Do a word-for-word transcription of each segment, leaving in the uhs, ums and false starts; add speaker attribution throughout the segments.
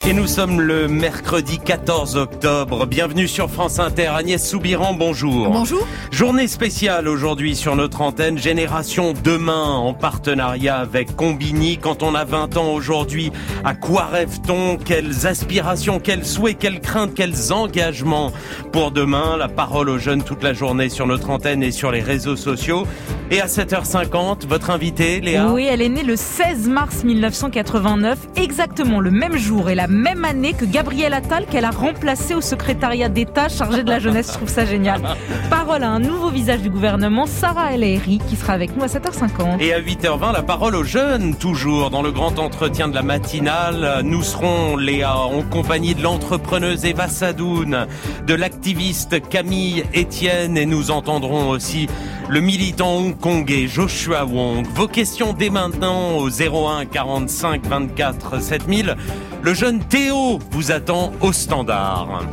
Speaker 1: Et nous sommes le mercredi quatorze octobre. Bienvenue sur France Inter. Agnès Soubiran, bonjour.
Speaker 2: Bonjour.
Speaker 1: Journée spéciale aujourd'hui sur notre antenne. Génération Demain en partenariat avec Combini. Quand on a vingt ans aujourd'hui, à quoi rêve-t-on? Quelles aspirations, quels souhaits, quelles craintes, quels engagements pour demain? La parole aux jeunes toute la journée sur notre antenne et sur les réseaux sociaux. Et à sept heures cinquante, votre invitée, Léa?
Speaker 2: Oui, elle est née le seize mars mille neuf cent quatre-vingt-neuf, exactement le même jour et la même année que Gabriel Attal, qu'elle a remplacé au secrétariat d'État chargé de la jeunesse. Je trouve ça génial. Parole à un nouveau visage du gouvernement, Sarah El Haïry, qui sera avec nous à sept heures cinquante.
Speaker 1: Et à huit heures vingt, la parole aux jeunes, toujours dans le grand entretien de la matinale. Nous serons, Léa, en compagnie de l'entrepreneuse Eva Sadoun, de l'activiste Camille Etienne, et nous entendrons aussi le militant hongkongais Joshua Wong. Vos questions dès maintenant au zéro un quarante-cinq vingt-quatre sept mille. Le jeune Théo vous attend au standard.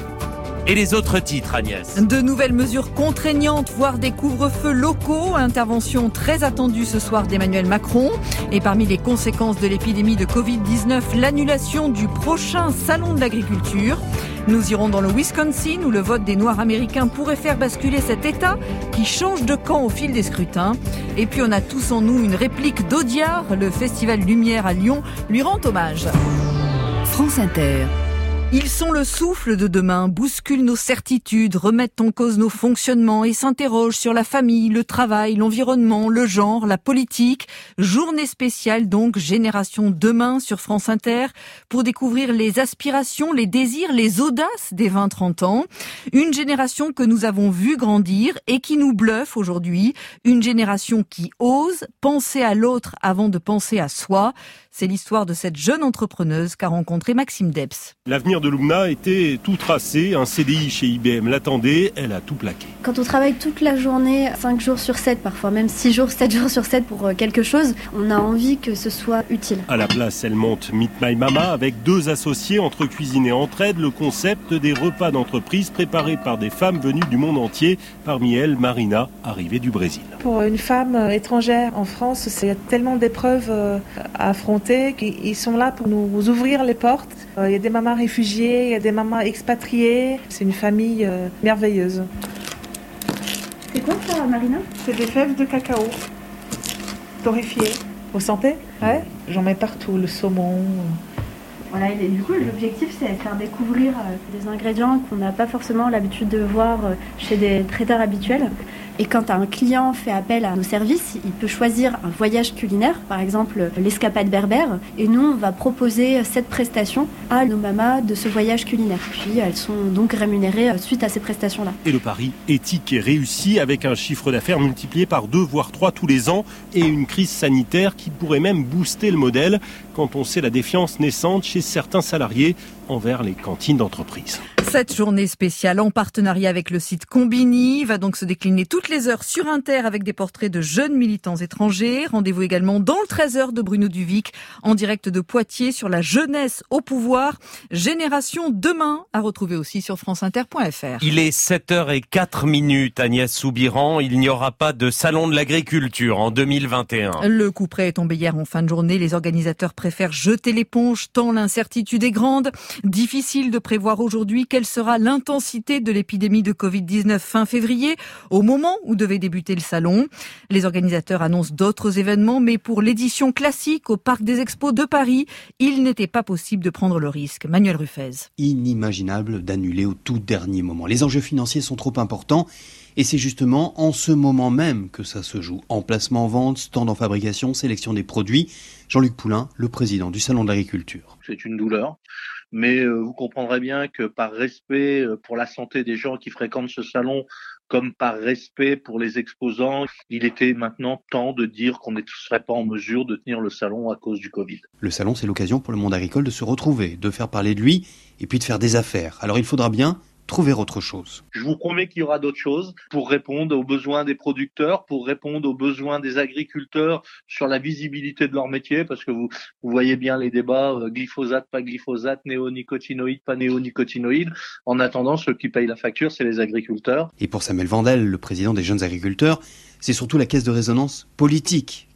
Speaker 1: Et les autres titres, Agnès?
Speaker 2: De nouvelles mesures contraignantes, voire des couvre-feux locaux. Intervention très attendue ce soir d'Emmanuel Macron. Et parmi les conséquences de l'épidémie de covid dix-neuf, l'annulation du prochain salon de l'agriculture. Nous irons dans le Wisconsin où le vote des Noirs américains pourrait faire basculer cet État qui change de camp au fil des scrutins. Et puis on a tous en nous une réplique d'Audiard. Le Festival Lumière à Lyon lui rend hommage. France Inter. Ils sont le souffle de demain, bousculent nos certitudes, remettent en cause nos fonctionnements et s'interrogent sur la famille, le travail, l'environnement, le genre, la politique. Journée spéciale donc, Génération Demain sur France Inter, pour découvrir les aspirations, les désirs, les audaces des vingt trente ans. Une génération que nous avons vu grandir et qui nous bluffe aujourd'hui. Une génération qui ose penser à l'autre avant de penser à soi. C'est l'histoire de cette jeune entrepreneuse qu'a rencontrée Maxime Debs.
Speaker 3: L'avenir de Lumna était tout tracé, un C D I chez I B M l'attendait, elle a tout plaqué.
Speaker 4: Quand on travaille toute la journée, cinq jours sur sept, parfois même six jours, sept jours sur sept pour quelque chose, on a envie que ce soit utile.
Speaker 3: À la place, elle monte Meet My Mama avec deux associés entre cuisine et entraide, le concept des repas d'entreprise préparés par des femmes venues du monde entier, parmi elles Marina, arrivée du Brésil.
Speaker 5: Pour une femme étrangère en France, c'est tellement d'épreuves à affronter qu'ils sont là pour nous ouvrir les portes. Il y a des mamans réfugiées, il y a des mamans expatriées. C'est une famille merveilleuse.
Speaker 4: C'est quoi ça, Marina?
Speaker 5: C'est des fèves de cacao torréfiées. Vous sentez? Ouais. J'en mets partout, le saumon.
Speaker 4: Voilà, et du coup, l'objectif, c'est de faire découvrir des ingrédients qu'on n'a pas forcément l'habitude de voir chez des traiteurs habituels. Et quand un client fait appel à nos services, il peut choisir un voyage culinaire, par exemple l'escapade berbère. Et nous, on va proposer cette prestation à nos mamas de ce voyage culinaire. Puis elles sont donc rémunérées suite à ces prestations-là.
Speaker 3: Et le pari éthique est réussi avec un chiffre d'affaires multiplié par deux, voire trois tous les ans et une crise sanitaire qui pourrait même booster le modèle quand on sait la défiance naissante chez certains salariés envers les cantines d'entreprise.
Speaker 2: Cette journée spéciale en partenariat avec le site Combini va donc se décliner toutes les heures sur Inter avec des portraits de jeunes militants étrangers. Rendez-vous également dans le treize heures de Bruno Duvic en direct de Poitiers sur la jeunesse au pouvoir. Génération Demain à retrouver aussi sur franceinter point f r.
Speaker 1: Il est sept heures zéro quatre minutes, Agnès Soubiran. Il n'y aura pas de salon de l'agriculture en deux mille vingt et un.
Speaker 2: Le coup près est tombé hier en fin de journée. Les organisateurs préfèrent jeter l'éponge tant l'incertitude est grande. Difficile de prévoir aujourd'hui quelle sera l'intensité de l'épidémie de covid dix-neuf fin février, au moment où devait débuter le salon. Les organisateurs annoncent d'autres événements, mais pour l'édition classique au Parc des Expos de Paris, il n'était pas possible de prendre le risque. Manuel Ruffez.
Speaker 6: Inimaginable d'annuler au tout dernier moment. Les enjeux financiers sont trop importants. Et c'est justement en ce moment même que ça se joue. Emplacement en vente, stand en fabrication, sélection des produits. Jean-Luc Poulain, le président du Salon de l'Agriculture.
Speaker 7: C'est une douleur. Mais euh, vous comprendrez bien que par respect pour la santé des gens qui fréquentent ce salon, comme par respect pour les exposants, il était maintenant temps de dire qu'on ne serait pas en mesure de tenir le salon à cause du Covid.
Speaker 6: Le salon, c'est l'occasion pour le monde agricole de se retrouver, de faire parler de lui et puis de faire des affaires. Alors il faudra bien trouver autre chose.
Speaker 7: Je vous promets qu'il y aura d'autres choses pour répondre aux besoins des producteurs, pour répondre aux besoins des agriculteurs sur la visibilité de leur métier, parce que vous, vous voyez bien les débats, euh, glyphosate, pas glyphosate, néonicotinoïdes, pas néonicotinoïdes. En attendant, ceux qui payent la facture, c'est les agriculteurs.
Speaker 6: Et pour Samuel Vandel, le président des jeunes agriculteurs, c'est surtout la caisse de résonance politique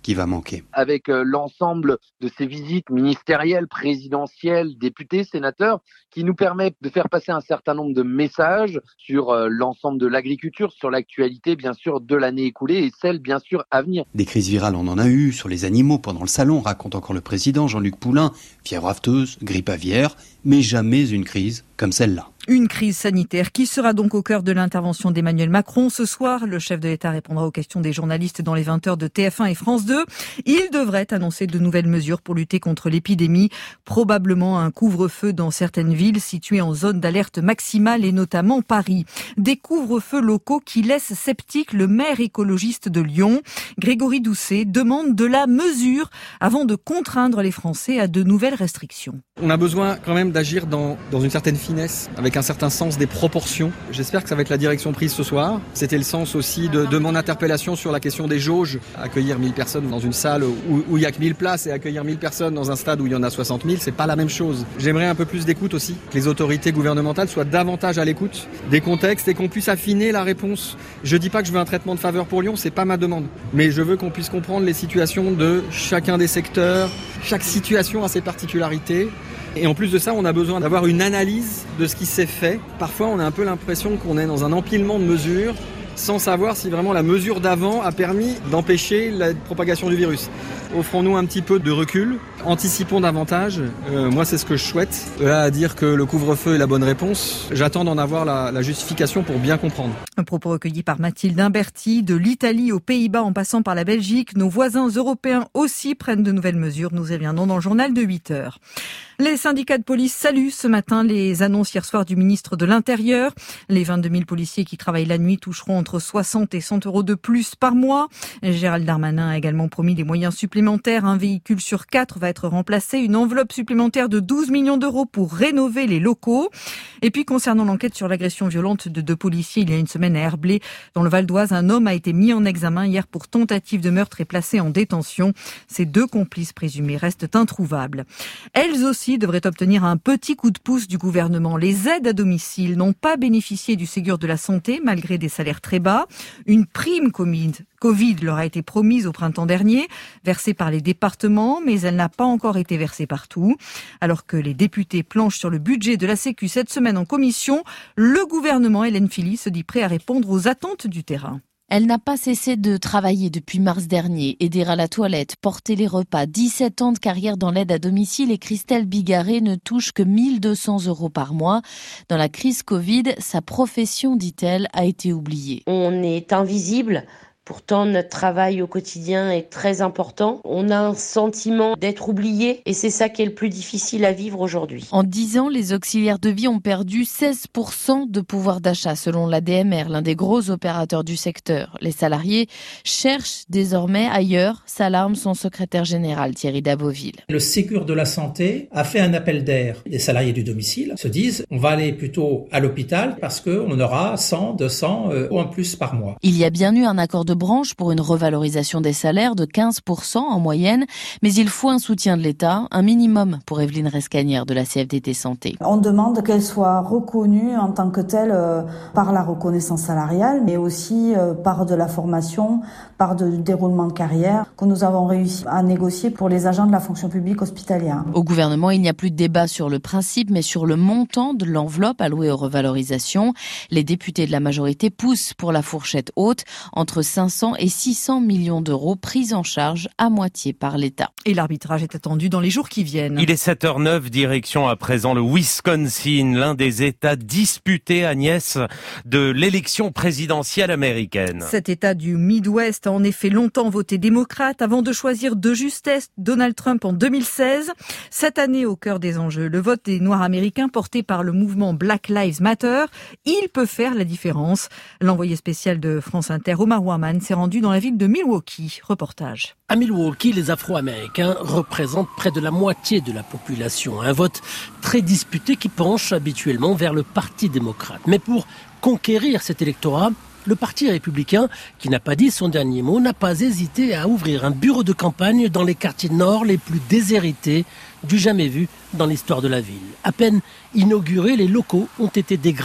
Speaker 6: qui va manquer.
Speaker 8: Avec euh, l'ensemble de ces visites ministérielles, présidentielles, députés, sénateurs, qui nous permettent de faire passer un certain nombre de messages sur euh, l'ensemble de l'agriculture, sur l'actualité bien sûr de l'année écoulée et celle bien sûr à venir.
Speaker 6: Des crises virales, on en a eu sur les animaux pendant le salon, raconte encore le président Jean-Luc Poulain, fièvre afteuse, grippe aviaire, mais jamais une crise comme celle-là.
Speaker 2: Une crise sanitaire qui sera donc au cœur de l'intervention d'Emmanuel Macron. Ce soir, le chef de l'État répondra aux questions des journalistes dans les vingt heures de T F un et France deux. Il devrait annoncer de nouvelles mesures pour lutter contre l'épidémie. Probablement un couvre-feu dans certaines villes situées en zone d'alerte maximale et notamment Paris. Des couvre-feux locaux qui laissent sceptique le maire écologiste de Lyon. Grégory Doucet demande de la mesure avant de contraindre les Français à de nouvelles restrictions.
Speaker 9: On a besoin quand même d'agir dans, dans une certaine finesse, avec un certain sens des proportions. J'espère que ça va être la direction prise ce soir. C'était le sens aussi de, de mon interpellation sur la question des jauges. Accueillir mille personnes dans une salle où, où il n'y a que mille places et accueillir mille personnes dans un stade où il y en a soixante mille, c'est pas la même chose. J'aimerais un peu plus d'écoute aussi, que les autorités gouvernementales soient davantage à l'écoute des contextes et qu'on puisse affiner la réponse. Je dis pas que je veux un traitement de faveur pour Lyon, c'est pas ma demande. Mais je veux qu'on puisse comprendre les situations de chacun des secteurs. Chaque situation a ses particularités. Et en plus de ça, on a besoin d'avoir une analyse de ce qui s'est fait. Parfois, on a un peu l'impression qu'on est dans un empilement de mesures sans savoir si vraiment la mesure d'avant a permis d'empêcher la propagation du virus. Offrons-nous un petit peu de recul, anticipons davantage. Euh, moi, c'est ce que je souhaite. Là, à dire que le couvre-feu est la bonne réponse, j'attends d'en avoir la, la justification pour bien comprendre.
Speaker 2: Un propos recueilli par Mathilde Imberti. De l'Italie aux Pays-Bas en passant par la Belgique, nos voisins européens aussi prennent de nouvelles mesures. Nous y reviendrons dans le journal de huit heures. Les syndicats de police saluent ce matin les annonces hier soir du ministre de l'Intérieur. Les vingt-deux mille policiers qui travaillent la nuit toucheront entre soixante et cent euros de plus par mois. Gérald Darmanin a également promis des moyens supplémentaires. Un véhicule sur quatre va être remplacé. Une enveloppe supplémentaire de douze millions d'euros pour rénover les locaux. Et puis, concernant l'enquête sur l'agression violente de deux policiers il y a une semaine à Herblay, dans le Val d'Oise, un homme a été mis en examen hier pour tentative de meurtre et placé en détention. Ses deux complices présumés restent introuvables. Elles aussi devraient obtenir un petit coup de pouce du gouvernement. Les aides à domicile n'ont pas bénéficié du Ségur de la santé malgré des salaires très bas. Une prime Covid leur a été promise au printemps dernier, versée par les départements, mais elle n'a pas encore été versée partout. Alors que les députés planchent sur le budget de la Sécu cette semaine en commission, le gouvernement, Hélène Philly, se dit prêt à répondre aux attentes du terrain.
Speaker 10: Elle n'a pas cessé de travailler depuis mars dernier, aider à la toilette, porter les repas, dix-sept ans de carrière dans l'aide à domicile et Christelle Bigarré ne touche que mille deux cents euros par mois. Dans la crise Covid, sa profession, dit-elle, a été oubliée.
Speaker 11: On est invisible. Pourtant, notre travail au quotidien est très important. On a un sentiment d'être oublié et c'est ça qui est le plus difficile à vivre aujourd'hui.
Speaker 10: En dix ans, les auxiliaires de vie ont perdu seize pour cent de pouvoir d'achat selon l'A D M R, l'un des gros opérateurs du secteur. Les salariés cherchent désormais ailleurs, s'alarme son secrétaire général Thierry Daboville.
Speaker 12: Le Ségur de la santé a fait un appel d'air. Les salariés du domicile se disent on va aller plutôt à l'hôpital parce qu'on aura cent, deux cents ou en plus par mois.
Speaker 10: Il y a bien eu un accord de branche pour une revalorisation des salaires de quinze pour cent en moyenne, mais il faut un soutien de l'État, un minimum pour Evelyne Rescanière de la C F D T Santé.
Speaker 13: On demande qu'elle soit reconnue en tant que telle euh, par la reconnaissance salariale, mais aussi euh, par de la formation, par du déroulement de carrière que nous avons réussi à négocier pour les agents de la fonction publique hospitalière.
Speaker 10: Au gouvernement, il n'y a plus de débat sur le principe, mais sur le montant de l'enveloppe allouée aux revalorisations. Les députés de la majorité poussent pour la fourchette haute, entre cinq cents et six cents millions d'euros pris en charge à moitié par l'État.
Speaker 2: Et l'arbitrage est attendu dans les jours qui viennent.
Speaker 1: Il est sept heures neuf, direction à présent le Wisconsin, l'un des États disputés, Agnès, de l'élection présidentielle américaine.
Speaker 2: Cet État du Midwest a en effet longtemps voté démocrate avant de choisir de justesse Donald Trump en deux mille seize. Cette année, au cœur des enjeux, le vote des Noirs américains porté par le mouvement Black Lives Matter. Il peut faire la différence. L'envoyé spécial de France Inter, Omar Warman, s'est rendu dans la ville de Milwaukee. Reportage.
Speaker 14: À Milwaukee, les Afro-Américains représentent près de la moitié de la population. Un vote très disputé qui penche habituellement vers le Parti démocrate. Mais pour conquérir cet électorat, le Parti républicain, qui n'a pas dit son dernier mot, n'a pas hésité à ouvrir un bureau de campagne dans les quartiers nord les plus déshérités du jamais vu dans l'histoire de la ville. À peine inaugurés, les locaux ont été dégradés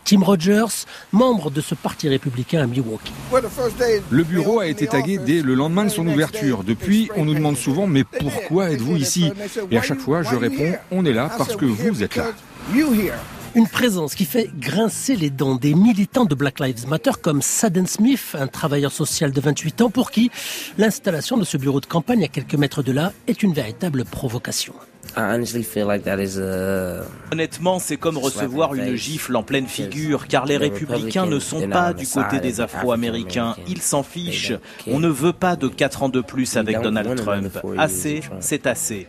Speaker 14: Tim Rogers, membre de ce parti républicain à Milwaukee.
Speaker 15: Le bureau a été tagué dès le lendemain de son ouverture. Depuis, on nous demande souvent « Mais pourquoi êtes-vous ici ?» Et à chaque fois, je réponds « On est là parce que vous êtes là ».
Speaker 14: Une présence qui fait grincer les dents des militants de Black Lives Matter comme Sadden Smith, un travailleur social de vingt-huit ans pour qui l'installation de ce bureau de campagne à quelques mètres de là est une véritable provocation.
Speaker 16: Honnêtement, c'est comme recevoir une gifle en pleine figure, car les républicains ne sont pas du côté des Afro-Américains. Ils s'en fichent. On ne veut pas de quatre ans de plus avec Donald Trump. Assez, c'est assez.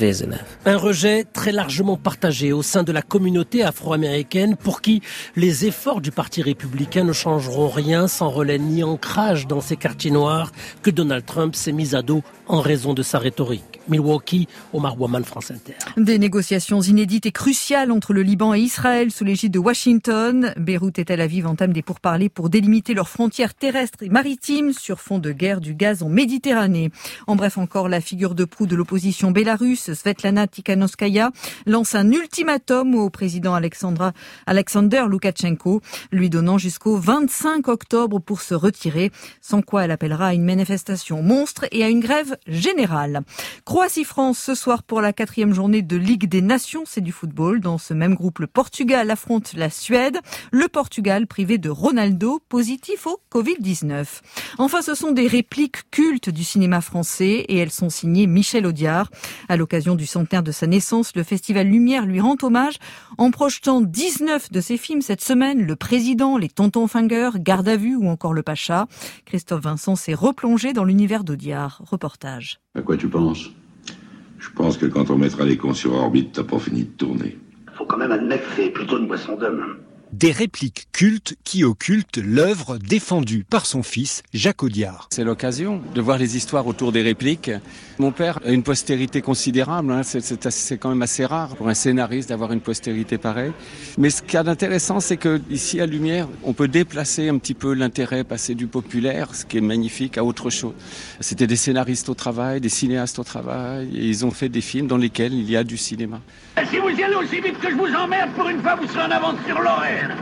Speaker 14: Un rejet très largement partagé au sein de la communauté afro-américaine pour qui les efforts du Parti républicain ne changeront rien sans relais ni ancrage dans ces quartiers noirs que Donald Trump s'est mis à dos en raison de sa rhétorique. Milwaukee, Omar Ouaman, France Inter.
Speaker 2: Des négociations inédites et cruciales entre le Liban et Israël sous l'égide de Washington. Beyrouth et Tel Aviv entament des pourparlers pour délimiter leurs frontières terrestres et maritimes sur fond de guerre du gaz en Méditerranée. En bref, encore la figure de proue de l'opposition bélarusse, Svetlana Tikhanovskaya, lance un ultimatum au président Alexandra, Alexander Loukachenko, lui donnant jusqu'au vingt-cinq octobre pour se retirer, sans quoi elle appellera à une manifestation monstre et à une grève générale. Croatie-France ce soir pour la quatrième journée de Ligue des Nations, c'est du football. Dans ce même groupe, le Portugal affronte la Suède. Le Portugal privé de Ronaldo, positif au covid dix-neuf. Enfin, ce sont des répliques cultes du cinéma français et elles sont signées Michel Audiard. À l'occasion du centenaire de sa naissance, le Festival Lumière lui rend hommage en projetant dix-neuf de ses films cette semaine. Le Président, Les Tontons Fingers, Garde à vue ou encore Le Pacha. Christophe Vincent s'est replongé dans l'univers d'Audiard. Reportage.
Speaker 17: À quoi tu penses ? Je pense que quand on mettra les cons sur orbite, t'as pas fini de tourner.
Speaker 18: Faut quand même admettre que c'est plutôt une boisson d'homme.
Speaker 19: Des répliques cultes qui occultent l'œuvre défendue par son fils, Jacques Audiard.
Speaker 20: C'est l'occasion de voir les histoires autour des répliques. Mon père a une postérité considérable, hein. c'est, c'est, c'est quand même assez rare pour un scénariste d'avoir une postérité pareille. Mais ce qu'il y a d'intéressant, c'est que ici à Lumière, on peut déplacer un petit peu l'intérêt, passer du populaire, ce qui est magnifique, à autre chose. C'était des scénaristes au travail, des cinéastes au travail, et ils ont fait des films dans lesquels il y a du cinéma.
Speaker 18: Si vous y allez aussi vite que je vous emmerde, pour une fois vous serez en avance sur l'horaire.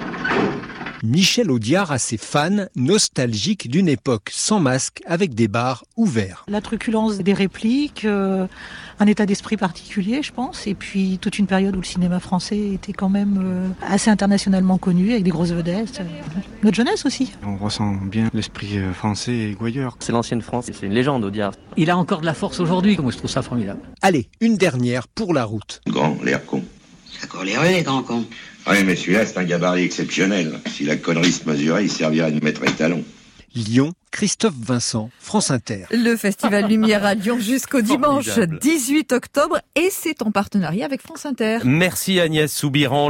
Speaker 19: Michel Audiard a ses fans nostalgiques d'une époque sans masque avec des bars ouverts.
Speaker 21: La truculence des répliques, euh, un état d'esprit particulier je pense, et puis toute une période où le cinéma français était quand même euh, assez internationalement connu avec des grosses vedettes. Notre jeunesse aussi.
Speaker 22: On ressent bien l'esprit français et gouailleur.
Speaker 23: C'est l'ancienne France, c'est une légende Audiard.
Speaker 24: Il a encore de la force aujourd'hui, moi je trouve ça formidable.
Speaker 19: Allez, une dernière pour la route.
Speaker 17: Grand, l'air con.
Speaker 25: Ça court les rues les grands cons.
Speaker 17: Oui, mais celui-là, c'est un gabarit exceptionnel. Si la connerie se mesurait, il servirait de maître étalon.
Speaker 19: Lyon, Christophe Vincent, France Inter.
Speaker 2: Le Festival Lumière à Lyon jusqu'au dimanche dix-huit octobre et c'est en partenariat avec France Inter.
Speaker 1: Merci Agnès Soubiran.